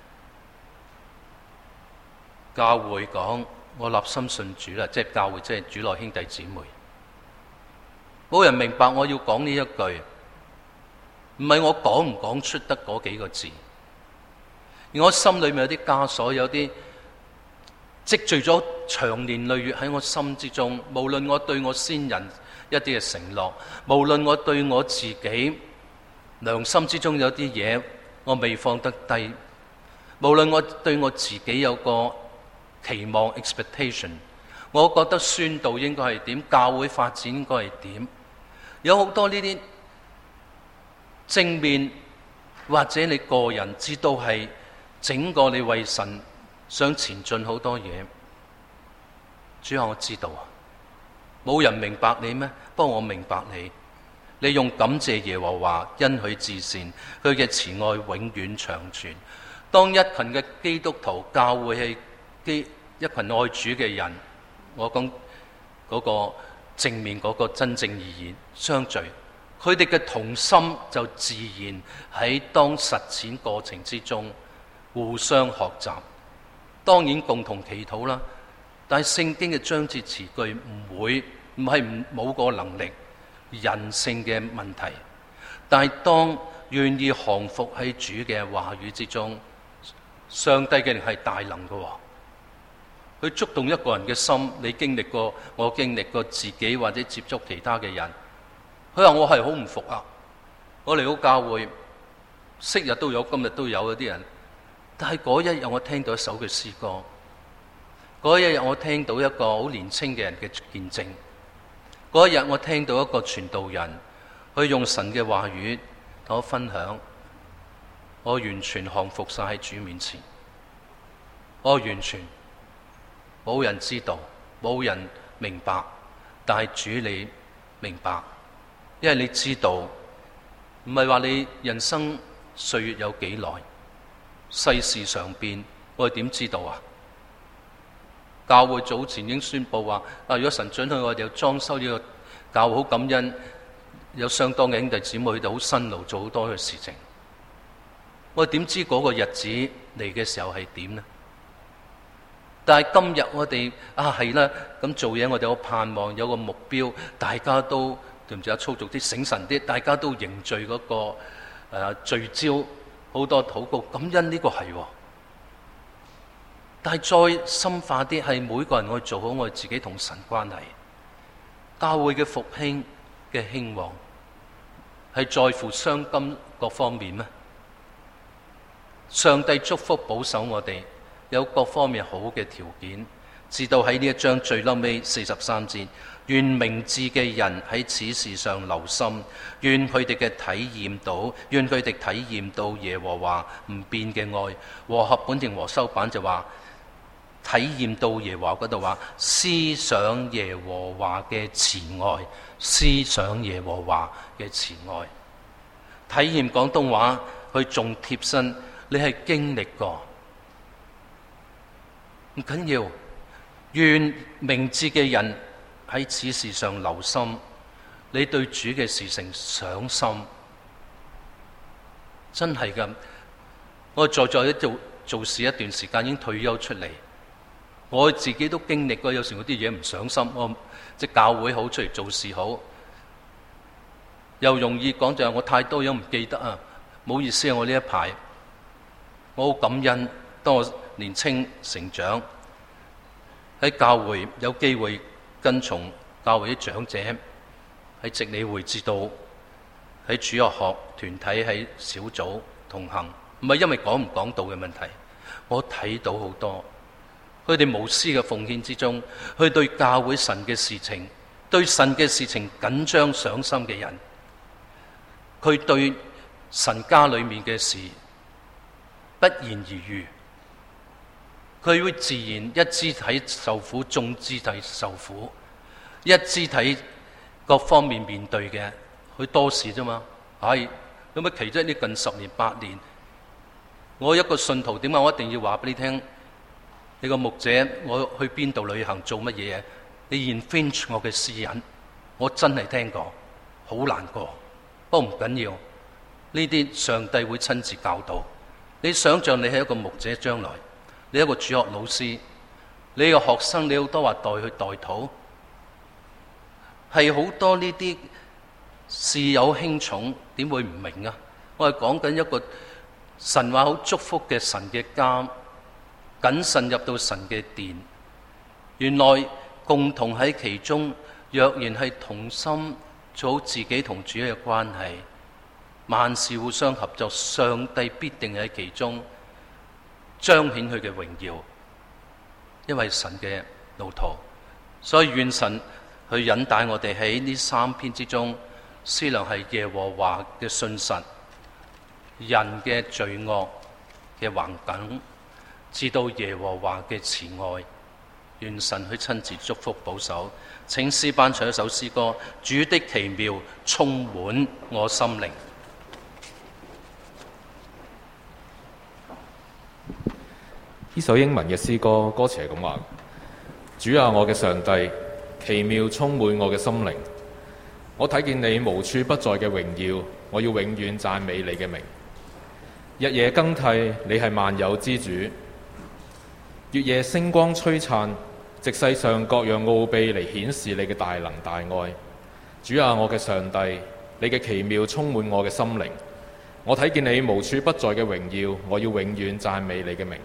教會講我立心信主啦，即係教會即係主內兄弟姊妹，冇人明白我要講呢一句，唔係我講唔講出得嗰幾個字，而我心裏面有啲枷鎖，有啲積聚咗長年累月喺我心之中。無論我對我先人一啲嘅承諾，無論我對我自己良心之中有啲嘢我未放得低，無論我對我自己有個期望 expectation， 我覺得宣道應該係點，教會發展應該係點，有好多呢啲正面或者你個人知道係整個你為神想前進好多嘢。主啊，我知道啊，冇人明白你咩？不過我明白你，你用感謝耶和華，因佢至善，佢嘅慈愛永遠長存。當一群嘅基督徒教會係基一群愛主嘅人，我講嗰個正面嗰個真正意義相聚，佢哋嘅同心就自然喺當實踐過程之中互相學習，當然共同祈禱啦。但係聖經嘅章節詞句唔會唔係唔冇個能力，人性嘅問題。但係當願意降服喺主嘅話語之中，上帝嘅靈係大能嘅，佢觸動一個人嘅心。你經歷過，我經歷過，自己或者接觸其他嘅人，佢話我係好唔服啊！我嚟到教會，昔日都有，今日都有嗰啲人。但係嗰一日我聽到一首嘅詩歌，嗰一日我聽到一個好年輕嘅人嘅見證，嗰一日我聽到一個傳道人去用神嘅話語同我分享，我完全降服晒喺主面前，我完全冇人知道，冇人明白，但係主你明白，因為你知道，唔係話你人生歲月有幾耐， 世事常變，我哋點知道啊？教會早前已經宣佈話，啊，如果神准許我哋要裝修呢個教會，好感恩，有相當嘅兄弟姊妹，佢哋好辛勞做好多嘅事情。我哋點知嗰個日子嚟嘅時候係點呢？但係今日我哋啊係啦，咁做嘢我哋有盼望，有個目標，大家都對唔住啊，粗俗啲，醒神啲，大家都凝聚嗰、那個誒、呃、聚焦，好多禱告感恩，呢個係。但係再深化啲，係每個人我哋做好我哋自己同神關係，教會嘅復興嘅興旺係在乎傷金各方面咩？上帝祝福保守我哋有各方面好嘅條件，直到喺呢一章最後尾四十三節，願明智嘅人喺此事上留心，願佢哋嘅體驗到，願佢哋體驗到耶和華唔變嘅愛。和合本定和修版就話體驗到耶和華嗰度話，思想耶和華嘅慈愛，思想耶和華嘅慈愛。體驗廣東話佢仲貼身，你係經歷過，唔緊要。願明智嘅人喺此事上留心，你對主嘅事情上心，真係㗎。我在座一做做事一段時間，已經退休出嚟。我自己都經歷過，有時我啲嘢唔上心，我即係教會好，出嚟做事好，又容易講就係我太多嘢唔記得啊！唔好意思啊，我呢一排我好感恩，當我年青成長喺教會有機會跟從教會啲長者喺值理會知道喺主日學團體喺小組同行，唔係因為講唔講道嘅問題，我睇到好多。佢哋無私嘅奉獻之中，佢對教會神嘅事情，對神嘅事情緊張上心嘅人，佢對神家裏面嘅事不言而喻，佢會自然一肢體受苦，眾肢體受苦，一肢體各方面面對嘅，佢多事啫嘛。係有乜奇啫？呢近十年八年，我一個信徒，點解我一定要話俾你聽？你個牧者，我去邊度旅行做乜嘢？你 infringe 我嘅私隱，我真係聽過，好難過。不過唔緊要，呢啲上帝會親自教導。你想象你係一個牧者，將來你係一個主學老師，你個學生，你好多話代去代禱，係好多呢啲事有輕重，點會唔明啊？我係講緊一個神話好祝福嘅神嘅家。謹慎入到神嘅殿，原來共同喺其中，若然係同心做好自己同主嘅關係，萬事互相合作，上帝必定喺其中彰顯佢嘅榮耀，因為神嘅路途。所以願神去引帶我哋喺呢三篇之中，思量係耶和華嘅信實，人嘅罪惡嘅橫梗，至到耶和華嘅慈愛，願神去親自祝福保守。請詩班唱一首詩歌，主的奇妙充滿我心靈。 呢首英文嘅詩歌歌詞係咁話：主啊，我嘅上帝，奇妙充滿我嘅心靈。我睇見你無處不在嘅榮耀，我要永遠讚美你嘅名。日夜更替，你係萬有之主。月夜星光璀璨，藉世上各樣奧秘嚟顯示你嘅大能大愛。主啊，我嘅上帝，你嘅奇妙充滿我嘅心靈。我睇見你無處不在嘅榮耀，我要永遠讚美你嘅名。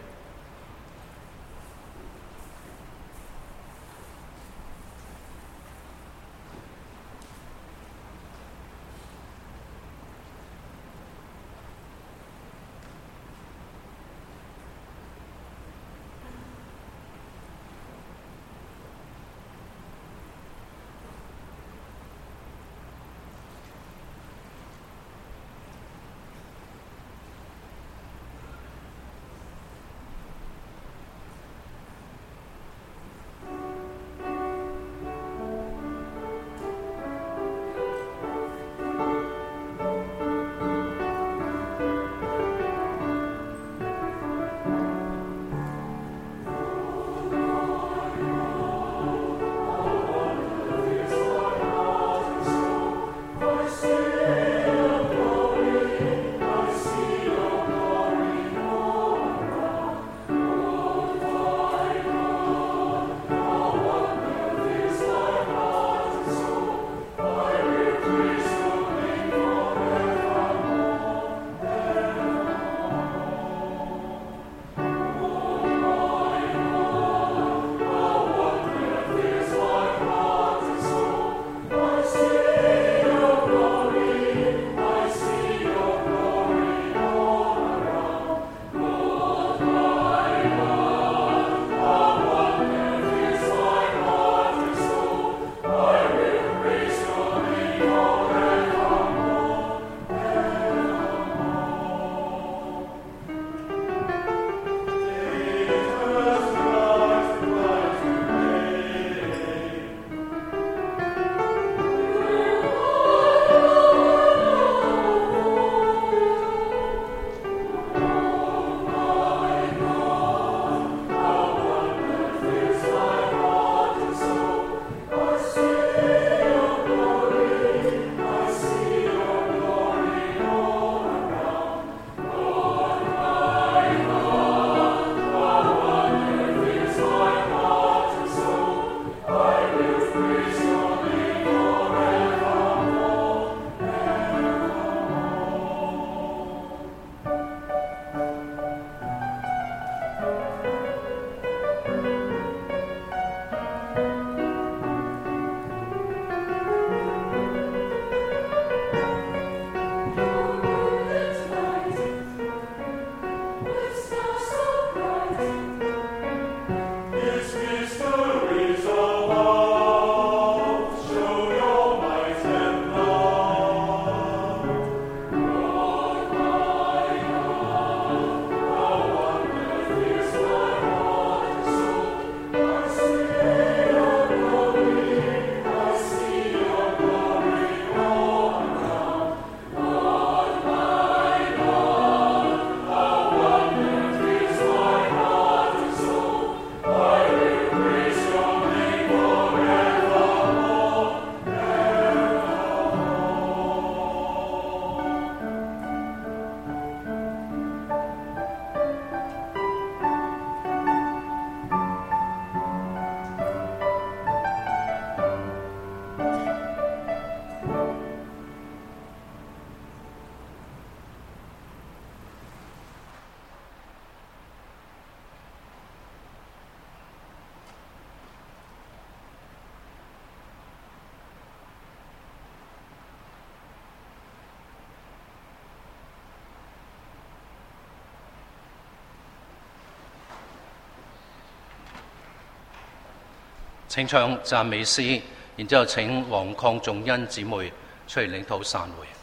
請唱讚美詩，然之後請黃鄺仲恩姊妹出嚟領禱散會。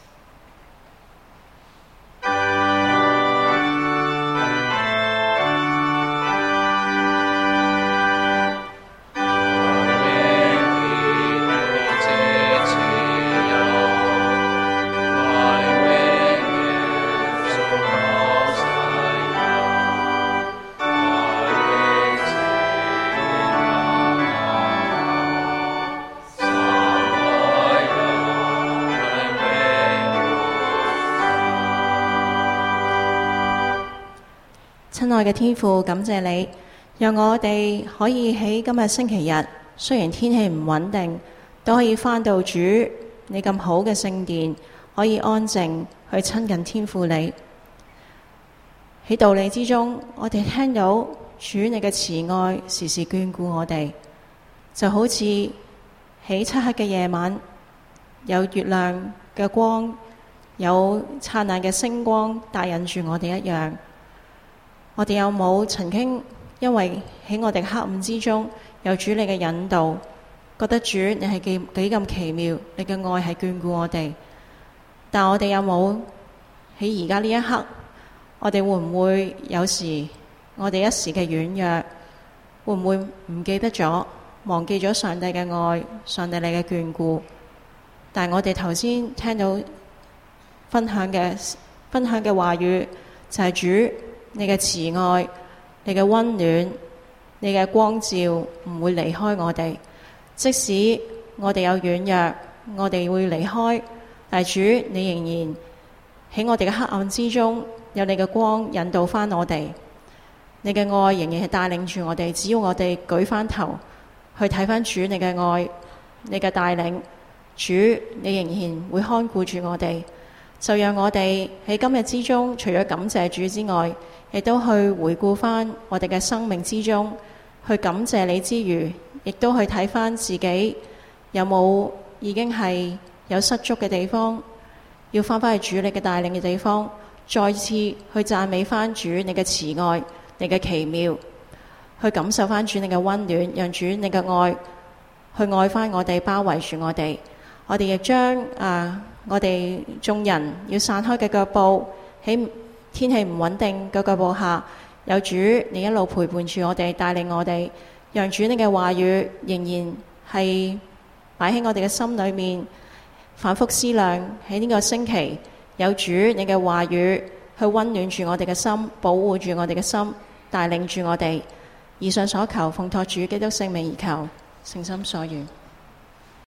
親愛嘅天父，感謝你，讓我哋可以喺今日星期日，雖然天氣唔穩定，都可以返到主你咁好嘅聖殿，可以安靜去親近天父你。喺道理之中，我哋聽到主你嘅慈愛時時眷顧我哋，就好似喺漆黑嘅夜晚，有月亮嘅光，有燦爛嘅星光帶引住我哋一樣。我哋有冇曾經因為喺我哋黑暗之中有主你嘅引導，覺得主你係幾幾咁奇妙，你嘅愛係眷顧我哋？但我哋有冇喺而家呢一刻，我哋會唔會有時我哋一時嘅軟弱，會唔會唔記得咗，忘記咗上帝嘅愛，上帝你嘅眷顧？但係我哋頭先聽到分享嘅分享嘅話語就係主你嘅慈愛，你嘅溫暖，你嘅光照唔會離開我哋。即使我哋有軟弱，我哋會離開，但主你仍然喺我哋嘅黑暗之中，有你嘅光引導翻我哋。你嘅愛仍然係帶領住我哋，只要我哋舉翻頭去睇翻主你嘅愛，你嘅帶領，主你仍然會看顧住我哋。就讓我哋喺今日之中，除咗感謝主之外，亦都去回顧翻我哋嘅生命之中，去感謝你之餘，亦都去睇翻自己有冇已經係有失足嘅地方，要翻返去主你嘅帶領嘅地方，再次去讚美翻主你嘅慈愛，你嘅奇妙，去感受翻主你嘅溫暖，讓主你嘅愛去愛翻我哋，包圍住我哋。我哋亦將啊我哋眾人要散開嘅腳步，喺天氣唔穩定嘅腳步下，有主你一路陪伴住我哋，帶領我哋，讓主你嘅話語仍然係擺喺我哋嘅心裏面，反覆思量。喺呢個星期，有主你嘅話語去溫暖住我哋嘅心，保護住我哋嘅心，帶領住我哋。以上所求，奉託主基督聖名而求，誠心所願。